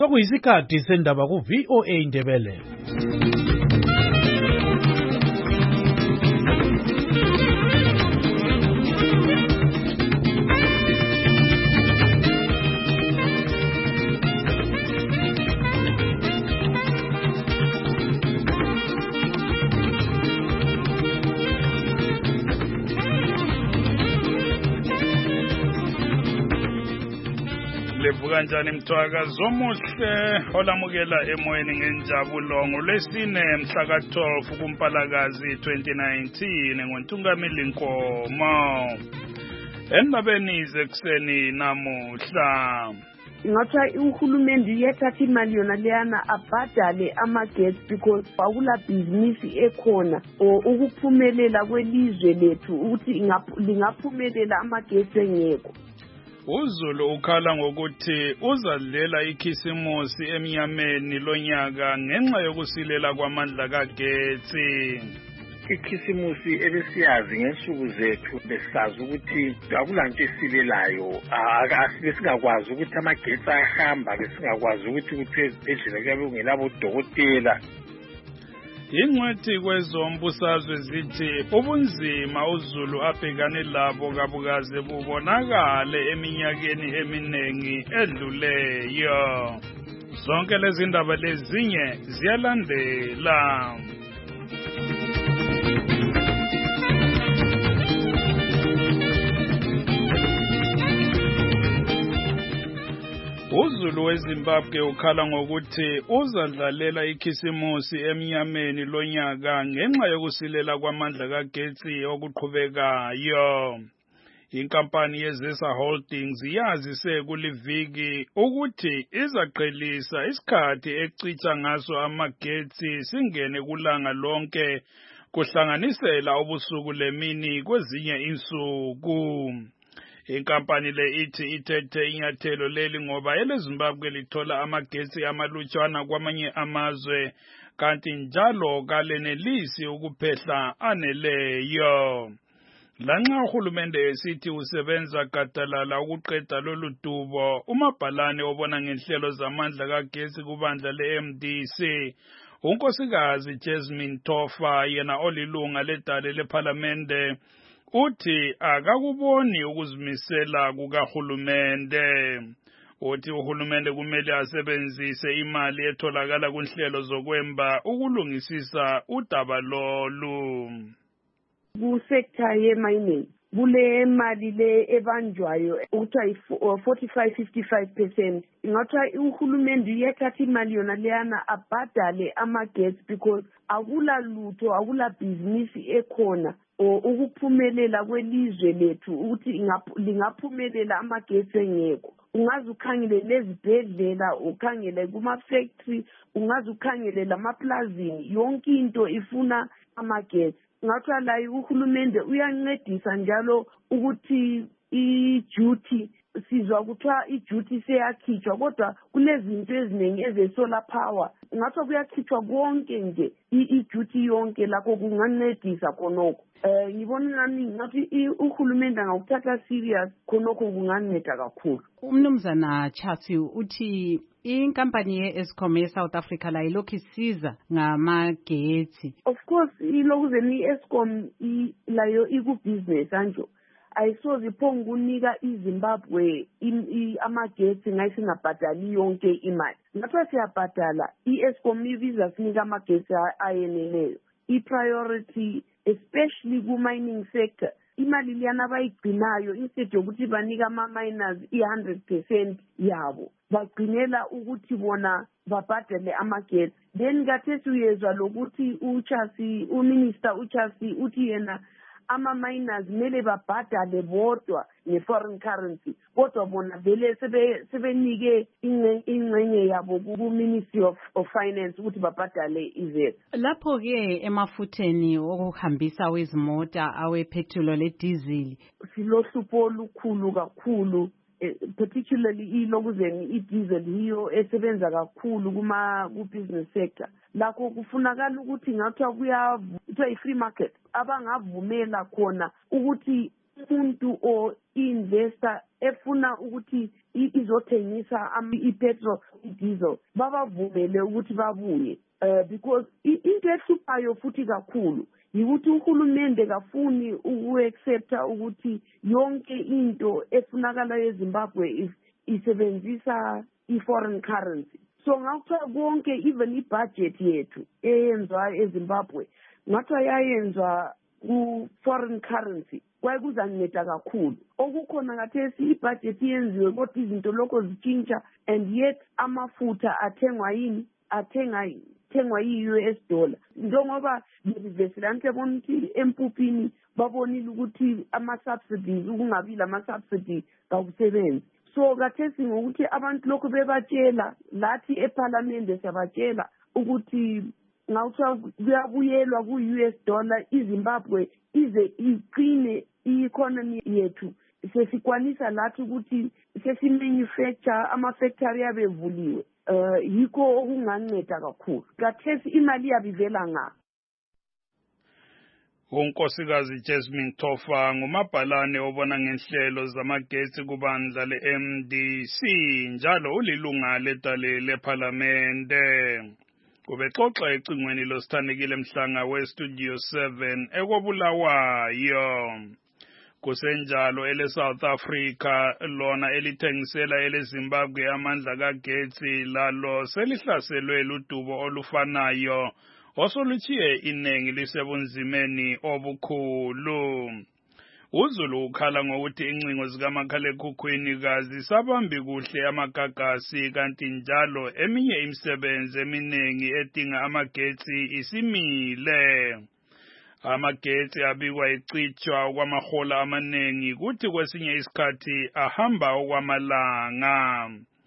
Sokuyisikhathi sendaba ku-VOA Indebele. Kanjani mthwakazi omuhle olamukela emoyeni ngenjabulo ngolwesine mhla ka-12 kuMpalakazi 2019 ngoNtungamili Nkomo. Endabeni zekuseni namuhla ngathi uhulumende uyathatha imali yona leyana abhadale ama-gets because akula bhizinisi ekhona or ukuphumelela kwelizwe lethu ukuthi lingaphumelela ama-gets engekho. uZulu ukhala ngokuthi uzadlela ikhisimusi emnyameni lonyaka ngenxa yokusilela kwamandla kagetsi. Ikhisimusi ebesiyazi ngensuku zethu besazi ukuthi akulanto esilelayo, besingakwazi ukuthi amagetsi ayahamba, besingakwazi ukuthi ezibhedlela kuyabe kungelabo dokotela. Ingcwethi kwezombusazwe zithi ubunzima uZulu abhekane labo kabukaze bubonakale eminyakeni eminingi edluleyo. Zonke lezi ndaba lezinye ziyalandela. uZulu weZimbabwe ukhala ngokuthi uzadlalela ikhisimusi emnyameni lonyaka ngenxa yokusilela kwamandla kagetsi okuqhubekayo. Inkampani yeZesa Holdings yazise kuliviki ukuthi izaqhelisa isikhathi ecicha ngaso amagetsi singene kulanga lonke kuhlanganisela ubusuku lemini kwezinye insuku. Inkampani le ithi ithethe inyathelo leli ngoba eleZimbabwe lithola amagetsi amalutshwana kwamanye amazwe kanti njalo kalenelisi ukuphehla aneleyo. Lanxa uhulumende esithi usebenza gadalala ukuqeda lolu dubo, umabhalane obona ngenhlelo zamandla kagetsi kubandla le-MDC unkosikazi Jasmine Tofa yena olilunga ledale lephalamende uthi akakuboni ukuzimisela kukahulumende. Uthi uhulumende kumele asebenzise imali etholakala kunhlelo zokwemba ukulungisisa udaba lolu. Ku-sector ye-mining kule mali le ebanjwayo ukuthiwa 45-55%. Ngathi uhulumende uyathatha imali yona leyana abhadale ama-gets because akula lutho, akula bhizinisi ekhona or ukuphumelela kwelizwe lethu ukuthi lingaphumelela ama-gets engekho. Ungaze ukhangele lezibhedlela, ukhangele kuma-factory, ungaze ukhangele lamaplazini, yonke into ifuna ama-gets. Ngathi la uhulumende uyancedisa njalo ukuthi i-duty sizwa kuthiwa i-duty seyakhitshwa kodwa kunezinto eziningi eze-solar power. Ngathi kuyakhitshwa konke nje i-duty yonke lakho kungancedisa khonokho. Ngibona ngathi uhulumende angakuthatha serious khonokho kunganceda kakhulu. Umnumzana Chasi uthi inkampani ye-Eskom ye-South Africa la ilokhu isiza ngamagetsi. Of course ilokuzeni i-Eskom layo iku-business anjo ayisoze iphonga ukunika iZimbabwe amagetsi ngayisingabhadali yonke imali. Ngathi siyabhadala i-Eskom ibiza sinika amagetsi ayeneleyo. I-priority especially ku-mining sector imali liyana bayigcinayo instead yokuthi banika ama-miners i-100% yabo bagcinela ukuthi bona babhadele amagetsi. Then kathesi uyezwa lokuthi uminister uChasi uthi yena ama-miners mele babhadale bodwa nge-foreign currency kodwa bona vele sebenike ingxenye yabo ku-Ministry of Finance ukuthi babhadale iVAT. Lapho-ke emafutheni okuhambisa wezimota awepetrol le-diesel silohlupho olukhulu kakhulu, particularly ilokuzeni i-diesel hiyo esebenza kakhulu ku-business sector. Lakho kufunakala ukuthi ngathiwa kuthiwa i-free market abangavumela khona ukuthi umuntu or investor efuna ukuthi izothengisa ipetrol diesel babavumele ukuthi babuye because into ehluphayo futhi kakhulu yikuthi uhulumende kafuni uku-accepta ukuthi yonke into efunakala eZimbabwe isebenzisa i-foreign currency. So ngakuthiwa konke even i-budget yethu eyenzwa eZimbabwe ngakuthiwa yayenzwa ku-foreign currency kwayekuzanginceda kakhulu. Okukhona kathesi i-budget yenziwe kodwa izinto lokho zitshintsha and yet amafutha athengwa yini? Athengwa yi-US dollar. Njengoba ngireverse la ngiyabona ukuthi empuphini babonile ukuthi ama-subsidies ukungabi lama-subsidy kakusebenzi. So kathesi ngokuthi abantu lokho bebatshela lathi eParliament siyabatshela ukuthi ngawuthiwa kuyabuyelwa ku-US dollar iZimbabwe ize iqine i-economy yethu sesikwanisa lathi ukuthi sesimanufacture ama-factory abevuliwe yikho okunganceda kakhulu. Kathesi imali yabivela nga unkosikazi Jasmine Tofa ngumabhalane obona ngenhlelo zamagetsi kubandla le-MDC njalo ulilunga ledale leParlamente. Ubexoxa ecingweni losithandekile Mhlanga weStudio 7 ekobulawayo. Kusenjalo ele-South Africa lona elithengisela ele-Zimbabwe amandla kagetsi lalo selihlaselwe ludubo olufanayo osoluchiye inengi lisebunzimeni obukhulu. uZulu ukhala ngokuthi incingo zikamakhalekhukhwini kazisabambi kuhle amagagasi kanti njalo eminye imisebenzi eminingi edinga amagetsi isimile. Amagetsi abikwa icitshwa kwamahola amaningi kuthi kwesinye isikhathi ahamba okwamalanga.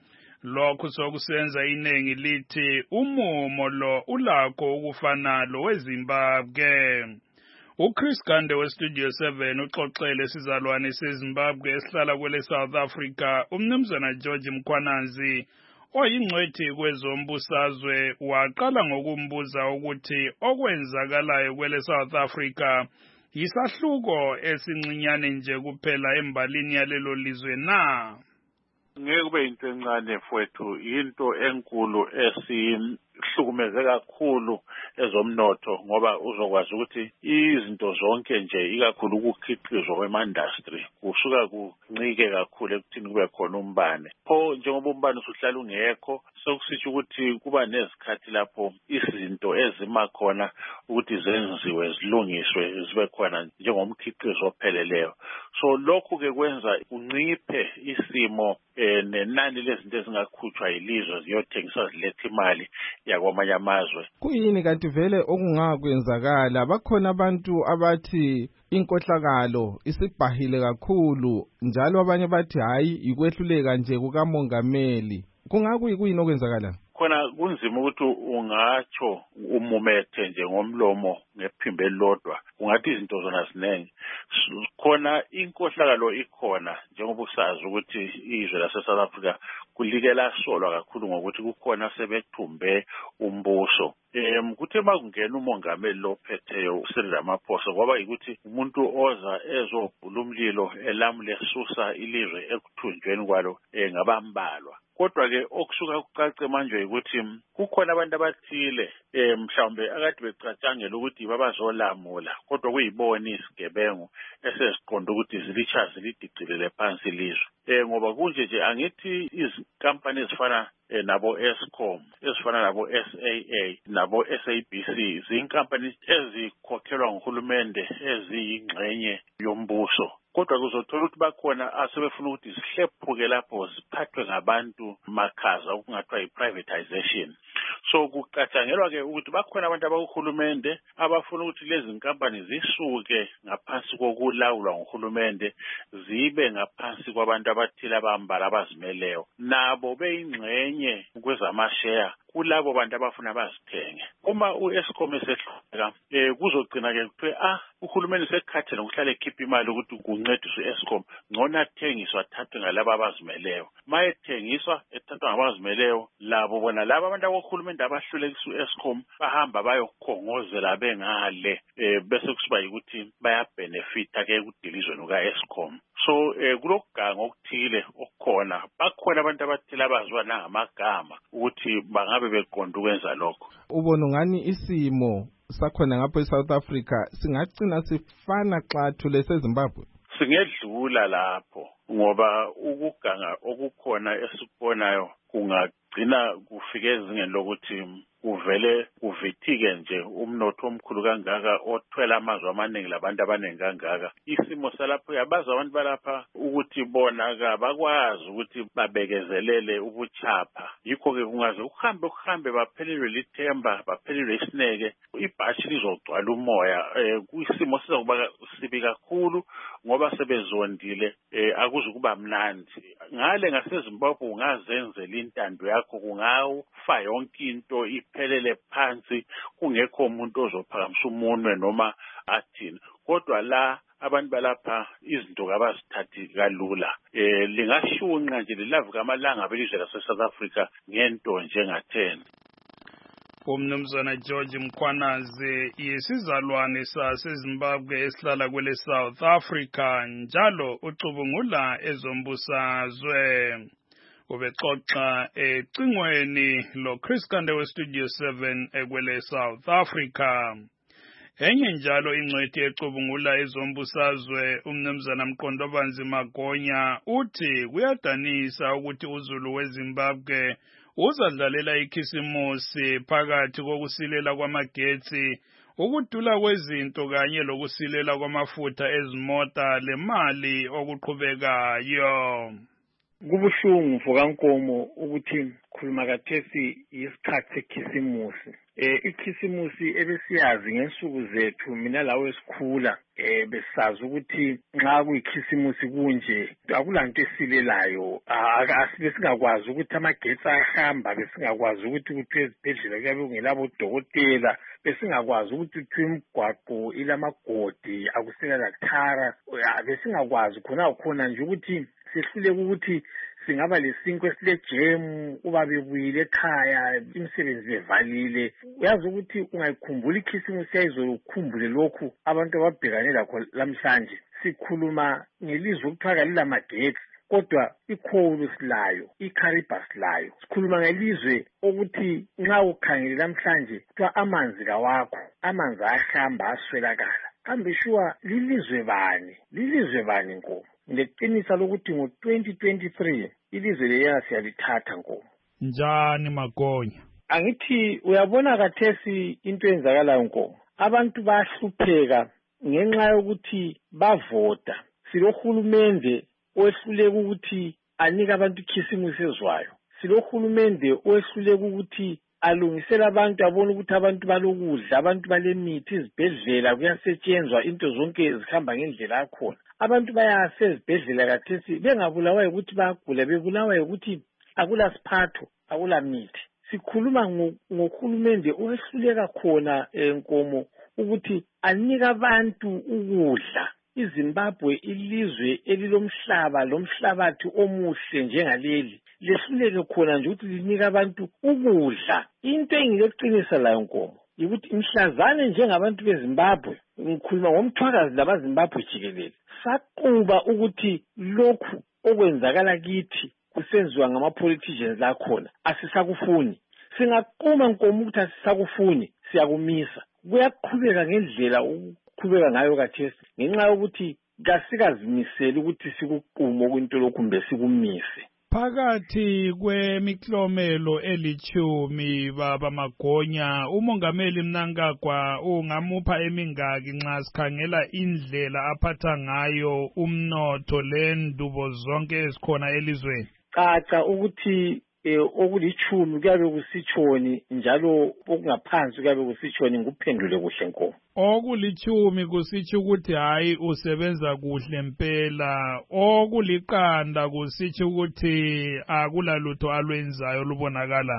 Lokhu sokusenza inengi lithi umumo lo ulakho ukufana lo weZimbabwe. uChris Gande weStudio 7 uxoxele sizalwane seZimbabwe esihlala kwele South Africa umnumzana George Mkhwananzi oyingcwethi kwezombusazwe waqala ngokumbuza ukuthi okwenzakalayo kwele South Africa yisahluko esincinyane nje kuphela embalini yalelo lizwe na. Ngeke kube into encane mfowethu, into enkulu esihlukumeze kakhulu ezomnotho ngoba uzokwazi ukuthi izinto zonke nje ikakhulu ukukhiqizwa kwema-industry kusuka kuncike kakhulu ekuthini kube khona umbane. Pho njengoba umbane usuhlala ungekho sokusitsho ukuthi kuba nezikhathi lapho izinto ezima khona ukuthi zenziwe zilungiswe zibe khona njengomkhiqizo opheleleyo. So lokhu ke kwenza unciphe isimo nenani lezinto ezingakhutshwa yilizwe ziyothengiswa ziletha imali yakwamanye amazwe. Kuyini kanti vele okungakwenzakala? Bakhona abantu abathi inkohlakalo isibhahile kakhulu njalo abanye bathi hayi ikwehluleka nje kukamongameli. Kuyini okwenzakala? Khona kunzima ukuthi ungatsho umumethe nje ngomlomo ngephimbo elilodwa. Ungathi izinto zona zinenge. Khona inkohlakalo ikhona njengoba usazi ukuthi izwe lase-South Africa kulikela solwa kakhulu ngokuthi kukhona sebethumbe umbuso. Kuthe makungena umongameli lophetheyo uCyril Ramaphosa kwaba yikuthi umuntu oza ezobhula umlilo elamule susa ilizwe ekuthunjweni kwalo ngabambalwa. Kodwa ke okusuka kucace manje ukuthi kukhona abantu abathile mhlawumbe akade becatshangela ukuthi babazolamula kodwa kuyibona isigebengu esesiqonda ukuthi zilidicilele phansi ilizwe. Ngoba kunje nje angithi izinkampani ezifana nabo Eskom, ezifana nabo SAA, nabo SABC zinkampani ezikhokhelwa nguhulumende eziyingxenye yombuso. Kodwa kuzothola ukuthi bakhona asebefuna ukuthi zihlephuke lapho ziphathwe ngabantu makhaza okungathiwa yi-privatization. So kucatshangelwa ke ukuthi bakhona abantu abakuhulumende abafuna ukuthi lezi nkampani zisuke ngaphansi kokulawulwa nguhulumende zibe ngaphansi kwabantu abathile abambala abazimeleyo nabo beyingxenye kwezamasheya kulabo bantu abafuna bazithenge. Uma uEskom esehluleka kuzogcina ke kuthiwe uhulumeni sekhathele ngokuhlala ekhipha imali ukuthi kuncediswe uEskom ngcono athengiswa athathwe ngalabo abazimeleyo. Mayethengiswa ethathwa ngabazimeleyo labo bona labo abantu abohulumeni abahlulekisa uEskom bahamba bayokhongozela bengale bese kusiba ukuthi bayabhenefita ke kudilizweni kaEskom. So kulokuganga okuthile okukhona bakhona abantu abathile abazwa nangamagama ukuthi bangabe beqonda ukwenza lokho. Ubona ngani isimo sakhona ngapho eSouth Africa singagcina sifana xathu leseZimbabwe? Singedlula lapho ngoba ukuganga okukhona esikubonayo kungagcina kufike ezingeni lokuthi kuvele kuvithike nje umnotho omkhulu kangaka othwele amazwe amaningi labantu abaningi kangaka. Isimo salapho yabaza abantu balapha ukuthi bona bakwazi ukuthi babekezelele ubuchapha. Yikho-ke kungaze uhambe baphelelwe lithemba, baphelelwe isineke, ibhashi lizogcwala umoya. Kuyisimo sizokuba sibi kakhulu ngoba sebezondile akuzukuba mnandi. Ngale ngaseZimbabwe ungazenzela intando yakho, kungawufa yonke into iphelele phansi, kungekho umuntu ozophakamisa umunwe noma athini. Kodwa la abantu balapha izinto kabazithathi kalula. Lingashunqa nje lilavuka amalanga belizwe lase-South Africa ngento njengathena. Umnumzana George Mkhwanazi yisizalwane saseZimbabwe esihlala kwele South Africa njalo ucubungula ezombusazwe. Ubexoxa ecingweni lo Chris Kande we Studio 7 ekwele South Africa. Enye njalo ingcwethi ecubungula ezombusazwe umnumzana Mqondobanzi Magonya uthi kuyadanisa ukuthi uZulu weZimbabwe uzadlalela ikhisimusi phakathi kokusilela kwamagetsi, ukudula kwezinto kanye lokusilela kwamafutha ezimota lemali okuqhubekayo. Kubuhlungu mfokankomo ukuthi khuluma kathesi isikhathi sekhisimusi. Ikhisimusi ebesiyazi ngensuku zethu mina lawe esikhula besazi ukuthi nxa kuyikhisimusi kunje akulanto esilelayo, besingakwazi ukuthi amagetsi ahamba, besingakwazi ukuthi kuthiwe ezibhedlela kuyabe kungelabo dokotela, besingakwazi ukuthi kuthiwe imigwaqo ilamagodi akusela lathara, besingakwazi khona nje ukuthi sehluleke ukuthi singaba lesinkwe esilejemu uba bebuyile ekhaya imisebenzi bevalile. Uyazi ukuthi ungayikhumbula ikhisimusi yayizolo ukhumbule lokhu abantu ababhekane lakho lamhlanje. Sikhuluma ngelizwe okuthiwa kalilamagetsi kodwa ikholu silayo, iCaribas layo. Sikhuluma ngelizwe ukuthi nxa ukhangele lamhlanje kuthiwa amanzi kawakho, amanzi ahamba aswelakala. Kambe shuwa lilizwe bani nkomo? Ngileqinisa lokuthi ngo-2023 ilizwe leyana siyalithatha nkomo. Njani Magonya? Angithi uyabona kathesi into enzakalayo nkomo. Abantu bahlupheka ngenxa yokuthi bavota. Silohulumende owehluleka ukuthi anike abantu ikhisimusi ezwayo. Silohulumende owehluleka ukuthi alungisela abantu, abone ukuthi abantu balokudla, abantu balemithi, izibhedlela kuyasetshenzwa, into zonke zihamba ngendlela yakhona. Abantu bayasezibhedlela kathesi bengabulawa ukuthi bayagula, bebulawa ukuthi akula siphatho, akula mithi. Sikhuluma ngohulumende owehluleka khona nkomo ukuthi anike abantu ukudla. iZimbabwe ilizwe elilomhlaba lomhlabathi omuhle njengaleli lehluleke khona nje ukuthi linika abantu ukudla. Into engileqinisa layo nkomo ukuthi imhlazane njengabantu beZimbabwe, ngikhuluma ngomthwakazi labaZimbabwe jikelele, saquba ukuthi lokhu okwenzakala kithi kusenziwa ngama-politicians akhona asisakufuni. Singaquma nkomo ukuthi asisakufuni, siyakumisa. Kuyaqhubeka ngendlela ukuqhubeka ngayo kathesi ngenxa yokuthi kasikazimiseli ukuthi sikuqume okwinto lokhu kumbe sikumise. Phakathi kwemiklomelo eli-10 baba Magonya, umongameli Mnangagwa ungamupha emingaki nxa sikhangela indlela aphatha ngayo umnotho lendubo zonke ezikhona elizweni? Caca ukuthi okuli-10 kuyabe kusitshoni njalo okungaphansi kuyabe kusitshoni, nguphendule kuhle nkomo. Okuli-10 kusitsho ukuthi hayi usebenza kuhle impela, okuliqanda kusitsho ukuthi akulalutho alwenzayo lubonakala.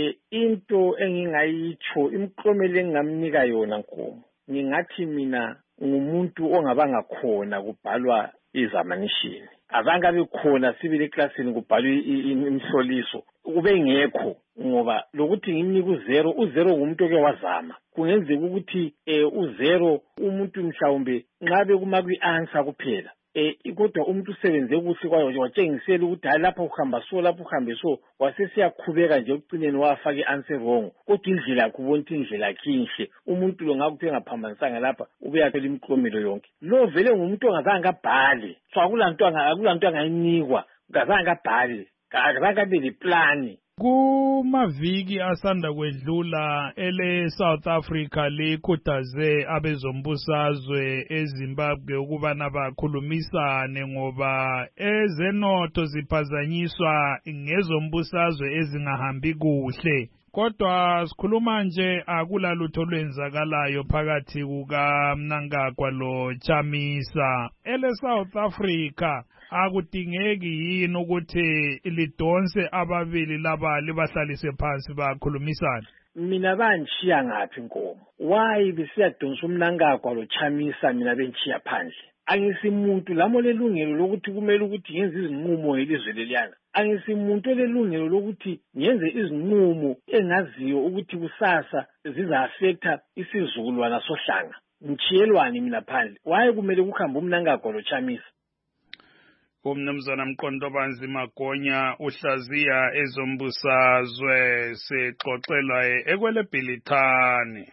Into engingayitsho, imiklomelo engingamnika yona nkomo, ngingathi mina ngumuntu ongabanga khona kubhalwa examination. Azange abe khona sibili eklasini kubhalwe imhloliso, ube ngekho ngoba lokuthi ngimnika u0, u0 ngumuntu oke wazama. Kungenzeka ukuthi u0 umuntu mhlawumbe nxa bekuma kwi-answer kuphela kodwa umuntu usebenze kuhle kwayo watshengisela ukuthi hayi lapha uhamba so lapha uhambe so wasesiyaqhubeka nje ekucineni wafaka i-answer wrong kodwa indlela yakhe ubona ukuthi indlela yakhe inhle umuntu lo ngakuthe ngaphambanisanga lapha ubuyathola imiklomelo yonke lo vele ngumuntu ongazange abhale so akulanto angayinikwa ngazange abhale akakabe leplani. Kumaviki asanda kwedlula South Africa likhuthaze abezombusazwe eZimbabwe ukubana bakhulumisane ngoba ezenotho ziphazanyiswa ngezombusazwe ezingahambi kuhle. Kodwa sikhuluma nje akulalutho lwenzakalayo phakathi kukaMnangagwa lo Chamisa. South Africa akudingeki yini ukuthi lidonse ababili laba libahlalise phansi bakhulumisana? Mina bangishiya ngaphi Nkomo? Why besiyadonsa uMnangagwa lo Chamisa mina bengishiya phandle? Angisimuntu lamo lelungelo lokuthi kumele ukuthi ngenze izinqumo elizwe leliyana. Angisimuntu lelungelo lokuthi ngenze izinqumo engaziyo ukuthi kusasa ziza affecta isizukulwana sohlanga. Ngitshiyelwani mina phandle? Why kumele kuhambe uMnangagwa lo Chamisa? Umnumzana Mqondobanzi Magonya uhlaziya ezombusazwe sexoxelwa ekwelebhilithani.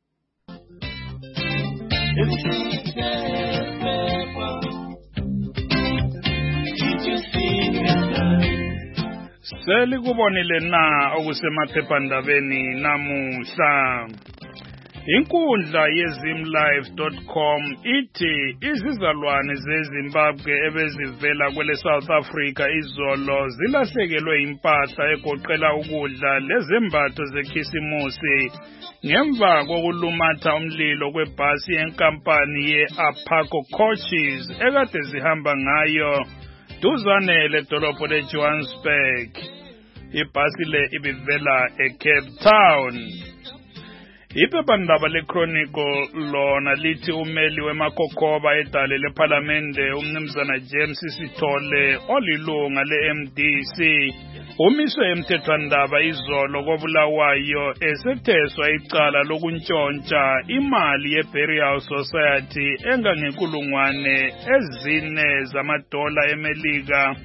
Selikubonile na okusemaphephandabeni namuhla. Inkundla yezimlive.com ithi izizalwane zeZimbabwe ebezivela kwele South Africa izolo zilahlekelwe impahla egoqela ukudla lezembatho zekhisimusi ngemva kokulumatha umlilo kwebhasi yenkampani ye-Apaco Coaches ekade zihamba ngayo duzane ledolobho leJohannesburg. Ibhasi le ibivela eCape Town. Iphephandaba leChronicle lona lithi umeli wemakhokoba edale lePhalamende umnumzana James Sithole olilunga leMDC umiswe emthethwandaba izolo kobulawayo esetheswa icala lokuntshontsha imali yeBurial Society engangenkulungwane ezine zamadola eMelika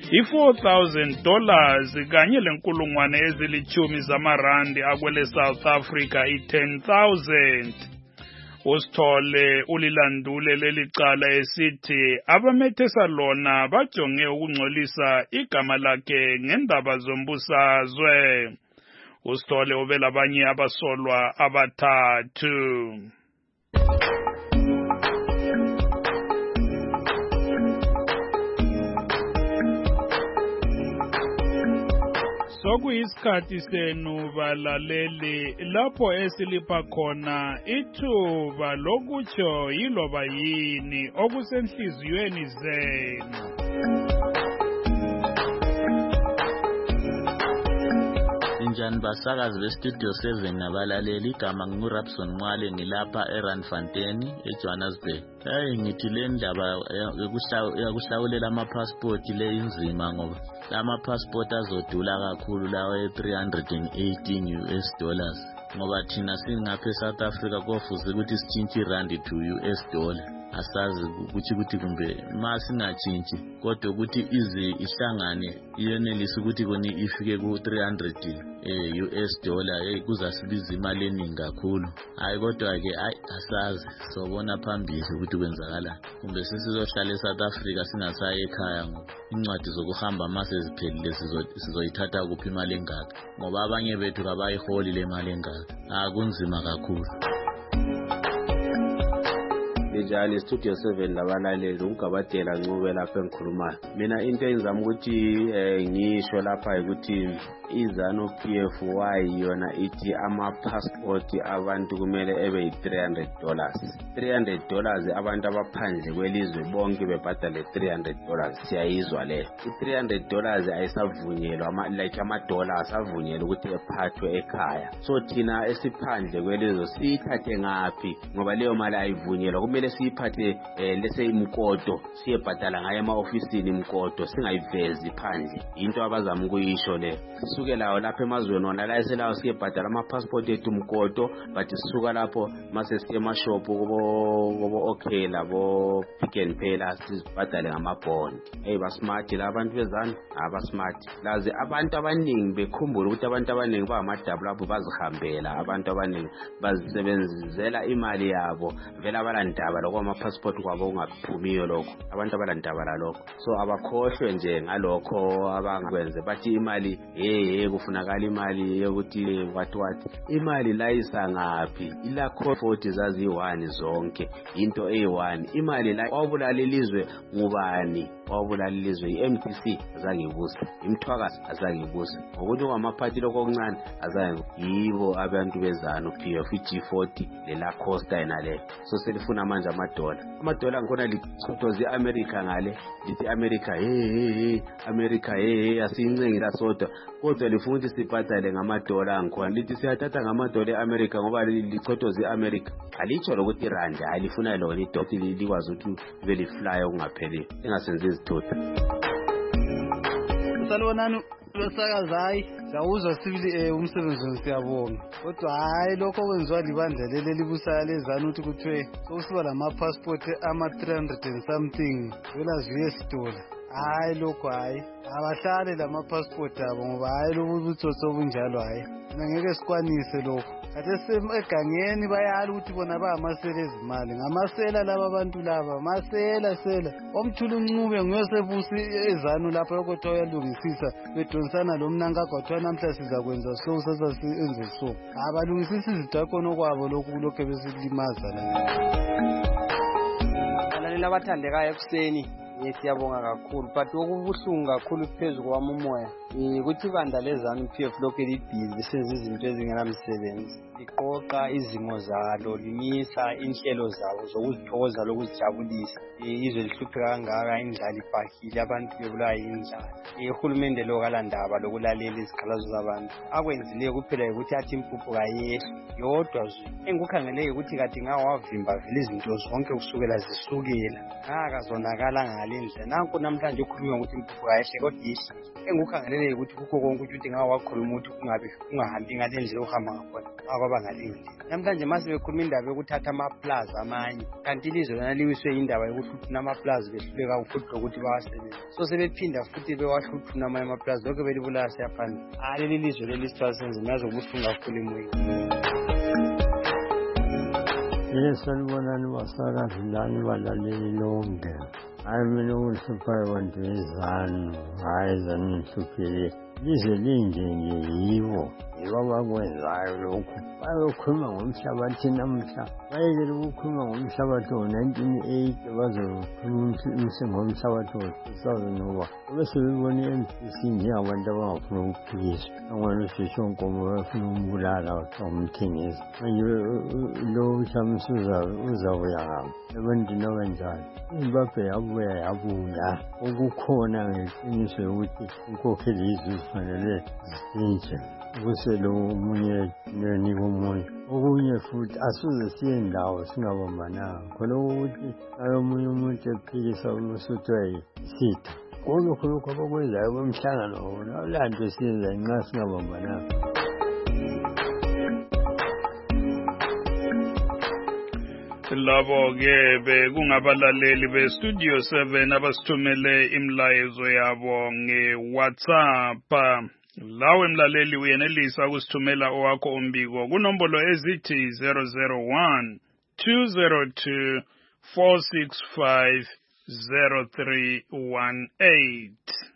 $4,000 kanye lenkulungwane ezilithumi zamarandi akwele South Africa i10,000. Usithole ulilandule lelicala esithi abamethesa lona bajonge ukungcolisa igama lakhe ngendaba zombusazwe. Usithole ubelabanye abasolwa abathathu. Sokuyisikhathi senu balaleli lapho esilipha khona ithuba lokutsho yiloba yini okusenhliziyweni zenu. Injani basakazi bestudio 7 nabalaleli igama ngurabson Mwale ngilapha eRandfontein eJohannesburg. Ngithi le ndaba yokuhlawulela ama-passport le inzima ngoba lama-passport azodula kakhulu lawa $318 ngoba thina singapha eSouth Africa kofuze ukuthi sitshintshe irandi to $. Asazi ukuthi kumbe masingachintshi kodwa ukuthi ize ihlangane iyonelisa ukuthi koni ifike ku $300 kuzasibiza imali eningi kakhulu. Hayi kodwa ke asazi sobona phambili ukuthi kwenzakala kumbe sesizohlala eSouth Africa singasaye ekhaya ngoba incwadi zokuhamba mase ziphelile sizoyithatha kuphi imali engaka ngoba abanye bethu kabayiholi le mali engaka. Kunzima kakhulu. Njani studio 7 labalaleli ungabadela Ncube lapha engikhulumayo. Mina into eyenzama ukuthi ngisho lapha ukuthi iZANU-PF yona ithi ama-passport abantu kumele ebe $300. $300 abantu abaphandle kwelizwe bonke bebhadale $300. Siyayizwa le. $300 ayisavunyelwa like amadola asavunyelwa ukuthi ephathwe ekhaya. So thina esiphandle kwelizwe siyithathe ngaphi ngoba leyo mali ayivunyelwa. Kumele siyiphathe lese imkoto siyebhadala ngayo ema-ofisini imkoto singayivezi phandle. Into abazama ukuyisho le. sisuke lawo lapha emazweni wona la eselawo siyebhadala ama-passport ethu mkoto but sisuka lapho mase siye emashophu kobo okay labo Pick n Pay la sibhadale ngamabond. Basmart la abantu bezana abasmart. Lazi abantu abaningi bekhumbula ukuthi abantu abaningi bangamadabula lapho bazihambela, abantu abaningi bazisebenzela imali yabo vela abalandaba lokho ama-passport kwabo ungaphumiyo lokho, abantu abalandaba lalokho. So abakhohlwe nje ngalokho abangakwenze bathi imali kufunakala imali yokuthi what imali la isangaphi ila comfort zazi1 zonke into A1 imali la wabulala ilizwe ngubani, wabulala ilizwe iMTC azangibusa, imthwakazi azangibusa, ngokuthi kwamaphathi lokho okuncane azange yibo abantu bezana uPF G40 lela Costa enale. So selifuna manje amadola ngkhona lichothoza iAmerica ngale lithi America America asiyincengi la sodwa, kodwa lifuna ukuthi sibhadale ngamadola ngkhona lithi siyathatha ngamadola eAmerica ngoba lichothoza iAmerica. Alitsho lokuthi irand alifuna lona idoti likwazi ukuthi vele fly okungapheli engasenze izithutha. Salonani losakazayi zawuzwa sibili umsebenzi siyabonga, kodwa hayi lokho kwenziwa libandla leli libusaya lezana ukuthi kuthiwe sokusiba lama-passport ama-300 and something vela ziye sitola. Hayi lokho hayi abahlale lama-passport abo ngoba hayi lobu butsotsi obunjalo hayi ngeke sikwanise lokho. Kade egangeni bayala ukuthi bona bayamasela ezimali, ngamasela laba abantu laba masela omthula uncube nguyosebusi ezanu lapho yokothiwa uyalungisisa bedonsana lo mnanga kwathiwa namhla sizakwenza so sasenze so abalungisisa izidakhono kwabo lokhu besilimaza la. Abalaleli abathandekayo ekuseni siyabonga kakhulu, but okubuhlungu kakhulu phezu kwami umoya ukuthi ibandla lezanu PF lokho libhizi senze izinto ezingenamsebenzi, liqoqa izimo zalo, limisa inhlelo zabo zokuzithokoza lokuzijabulisa. Izwe lihlupheka kangaka, indlala ibhahile, abantu bebulawa yindlala. Uhulumende lo kalandaba lokulalela izikhalazo zabantu, akwenzileyo kuphela ukuthi athi impuphu kayehli yodwa zwi. Engikukhangeleyo ukuthi kade ngawavimba vele izinto zonke kusukela zisukela ngakazonakala ngale ndlela. Nanku namhlanje ukhuluma ukuthi impuphu kayehli kodwa ihli. Engikukhangeleyo ukuthi kukho konke ukuthi ngawakhuluma ukuthi kungahambi ngale ndlela ohamba ngakhona akwaba ngale ndlela. Namhlanje mase bekhuluma indaba yokuthatha amaplaza amanye, kanti ilizwe lona liwiswe indaba yokuthi ukuthi namaplaza behluleka futhi ukuthi bawasebenze. So sebephinda futhi bewahluthuna amanye amaplaza lokho belibulala siyaphandle. Leli lizwe leli sithiwa senze nazo kubuhlungu kakhulu emoyeni. Sanibonani basakazilani balaleli lonke. Hayi mina uhluphayo abantu bezanu, hayi zanu nhluphile. Lize linje nje yibo abakwenzayo lokhu. Bayokhuluma ngomhlabathi namhla, bayekele ukukhuluma ngomhlabathi ngo-1980 bazokhuluma ngomhlabathi ngo-2001. Bese bebona i-MPC njengabantu abangafuna ukuphikiswa, angwana uSishonkomo bafuna umbulala umthengisi. Manje lo mhlamisi uzabuya ngaphi ebantwini abanjalo? iZimbabwe yabuya yabula. Okukhona ngeqiniso ukuthi inkokheli yizwe zifanele zitshintshe kuselo omunye nonika omunye. Okunye futhi asuze siye ndawo singabambananga khona ukuthi omunye umuntu ephikisa uMsuthu isitha. Konke lokho abakwenzayo kwemhlangano awulanto esiyenza nxa singabambananga. Labo ke bekungabalaleli beStudio 7 abasithumele imlayezo yabo ngeWhatsApp. Lawe mlaleli uyenelisa ukusithumela owakho umbiko kunombolo ezithi 001 202 465 0318.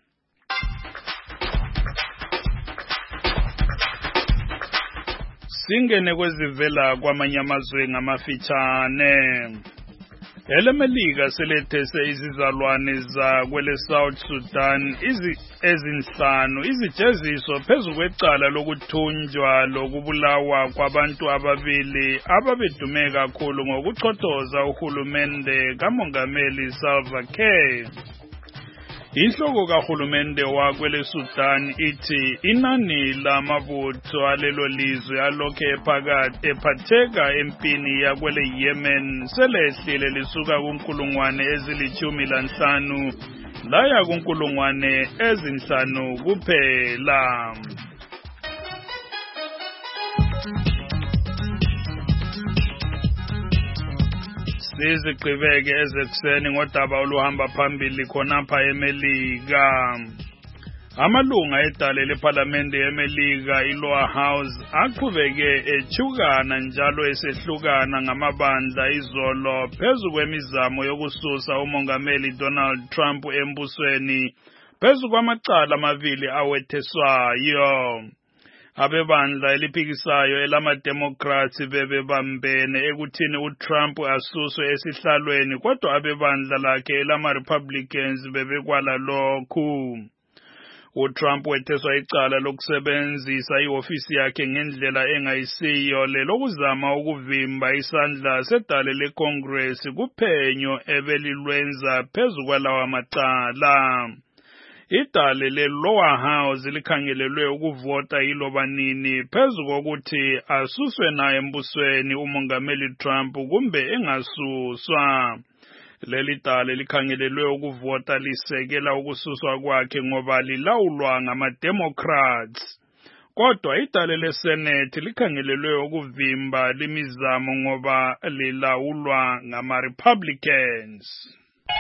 Singene kwezivela kwamanye amazwe ngamafitshane. EMelika selethese izizalwane za kwele South Sudan ezinhlanu izijeziso phezu kwecala lokuthunjwa lokubulawa kwabantu ababili ababedume kakhulu ngokuchothoza uhulumende kamongameli Salva Kiir. Inhloko kahulumende wakwele Sudan ithi inani lamabutho alelo lizwe alokhe ephatheka empini yakwele Yemen selehlile lisuka kunkulungwane ezili-15 laya kunkulungwane ezinhlanu kuphela. Sizigqibeke ezekuseni ngodaba oluhamba phambili khonapha eMelika. Amalunga edale lePhalamende eMelika iLower House aqhubeke echukana njalo esehlukana ngamabandla izolo phezu kwemizamo yokususa umongameli Donald Trump embusweni phezu kwamacala amabili awetheswayo. Abebandla eliphikisayo elama-Democrats bebebambene ekuthini uTrump asuswe esihlalweni kodwa abebandla lakhe elama-Republicans bebekwala lokhu. uTrump wetheswa icala lokusebenzisa ihofisi yakhe ngendlela engayisiyo lokuzama ukuvimba isandla sedale leCongress kuphenyo ebelilwenza phezu kwalawa macala. Idale le-Lower House likhangelelwe ukuvota yiloba nini phezu kokuthi asuswe naye embusweni umongameli Trump kumbe engasuswa. Leli dale likhangelelwe ukuvota lisekela ukususwa kwakhe ngoba lilawulwa ngama-Democrats. Kodwa idale leSenate likhangelelwe ukuvimba limizamo ngoba lilawulwa ngama-Republicans.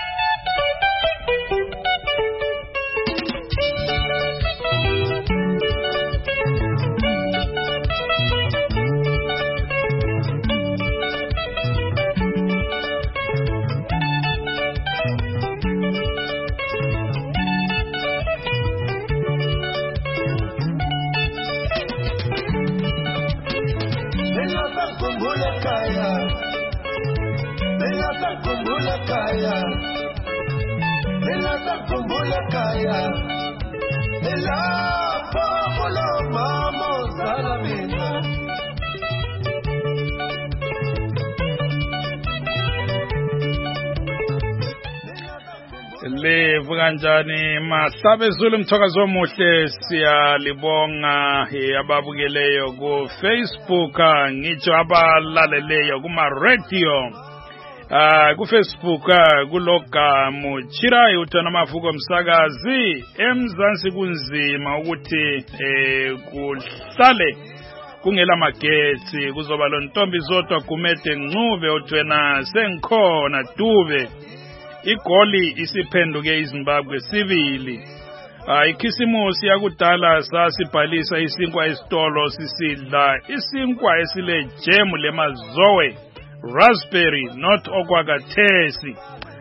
Live kanjani mahlabe Zulu mthokazi omuhle siyalibonga ababukeleyo ku Facebook ngitsho abalaleleyo kuma radio ku Facebook kulogamu Chirayi uthana mafuko msakazi eMzansi kunzima ukuthi kuhlale kungela magetsi kuzoba lo ntombi zodwa Gumede Ncube uthwena sengikhona Dube igoli isiphenduke iZimbabwe sibili. Ikhisimusi yakudala sasibhalisa isinkwa esitolo sisidla isinkwa esile jam lemazowe raspberry not okwakathesi.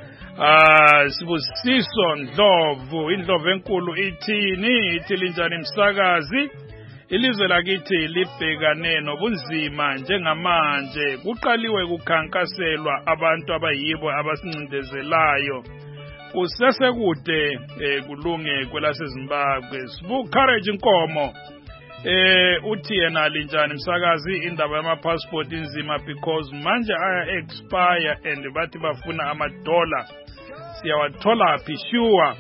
Sibusiso Ndlovu indlovu enkulu ithini ithilinjani msakazi. Ilizwe lakithi libhekane nobunzima njengamanje kuqaliwe kukhankaselwa abantu abayibo abasincindezelayo kusesekude kulunge kwelaseZimbabwe. Sibu Courage Nkomo uthi yena linjani msakazi indaba yama-passport inzima because manje aya expire and bathi bafuna ama-dollar siyawathola phi sure.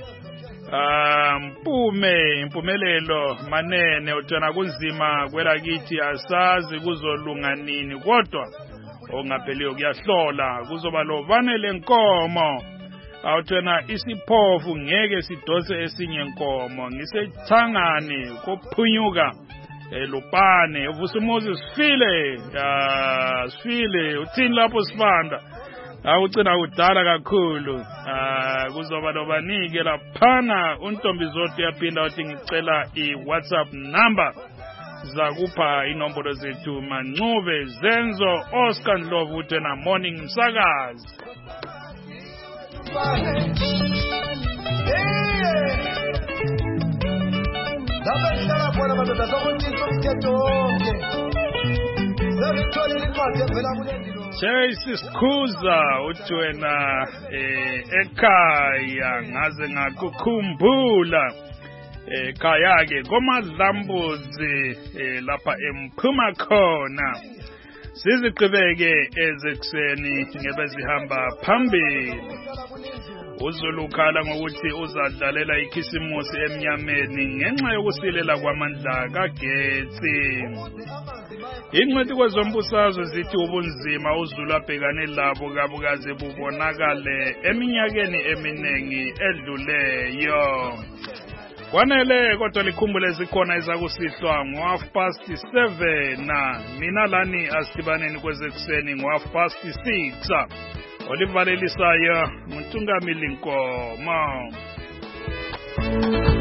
Impumelelo manene uthana kunzima kwelakithi asazi kuzolunga nini kodwa ongapheliyo kuyahlola kuzoba lo vanele nkomo awuthana isiphofu ngeke sidose esinye nkomo ngisethangani kophunyuka Lupane uVusumuzi sifile uthini lapho sifanda awucina udala kakhulu kuzoba lobanike laphana untombi zodwa yaphinda uthi ngicela iWhatsApp number zakupha inombolo zethu Mancube Zenzo Oscar Ndlovu uthena morning msakazi. Chase Sikhuza uthi wena ekhaya ngaze ngakukhumbula ekhaya ke komadlambuzi lapha emphuma khona siziqhubeke ezekuseni ngebezihamba phambili. uZulu ukhala ngokuthi uzadlalela ikhisimusi emnyameni ngenxa yokusilela kwamandla kagetsi. Ingcwethi kwezombusazwe zithi ubunzima uZulu abhekane labo kabukaze bubonakale eminyakeni eminengi edluleyo. Kwanele kodwa likhumbule zikhona ezakusihlwa ngo-7:30 mina lani asidibaneni kwezekuseni ngo-6:30. olivalelisayo nguNtungamili Nkomo.